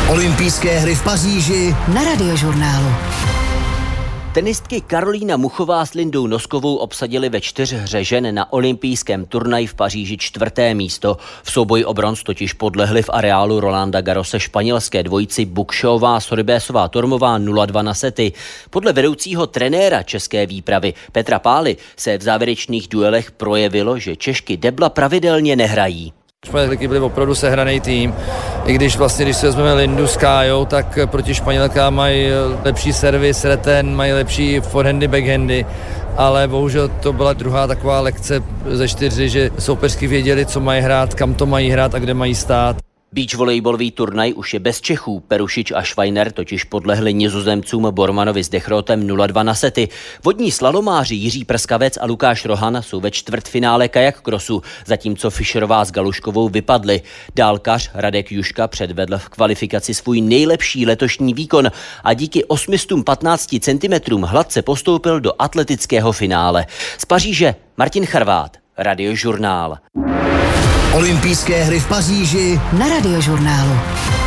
Olympijské hry v Paříži na Radiožurnálu. Tenistky Karolína Muchová s Lindou Noskovou obsadily ve čtyřhře žen na olympijském turnaji v Paříži 4. místo. V souboji o bronz totiž podlehly v areálu Rolanda Garrose španělské dvojici Bukshová Soribésová Tormová 0-2 na sety. Podle vedoucího trenéra české výpravy Petra Pály se v závěrečných duelech projevilo, že Češky debla pravidelně nehrají. Španělky byly opravdu sehraný tým, i když vlastně, když si vezmeme Lindu s Kájou, tak proti Španělkám mají lepší servis, return, mají lepší forehandy, backhandy, ale bohužel to byla druhá taková lekce ze 4, že soupeřky věděli, co mají hrát, kam to mají hrát a kde mají stát. Beach volejbalový turnaj už je bez Čechů. Perušič a Švajner totiž podlehli Nizozemcům Bormanovi s Dechrotem 0-2 na sety. Vodní slalomáři Jiří Prskavec a Lukáš Rohan jsou ve čtvrtfinále kajak krosu, zatímco Fischerová s Galuškovou vypadly. Dálkař Radek Juška předvedl v kvalifikaci svůj nejlepší letošní výkon a díky 815 cm hladce postoupil do atletického finále. Z Paříže Martin Charvát, Radiožurnál. Olympijské hry v Paříži na Radiožurnálu.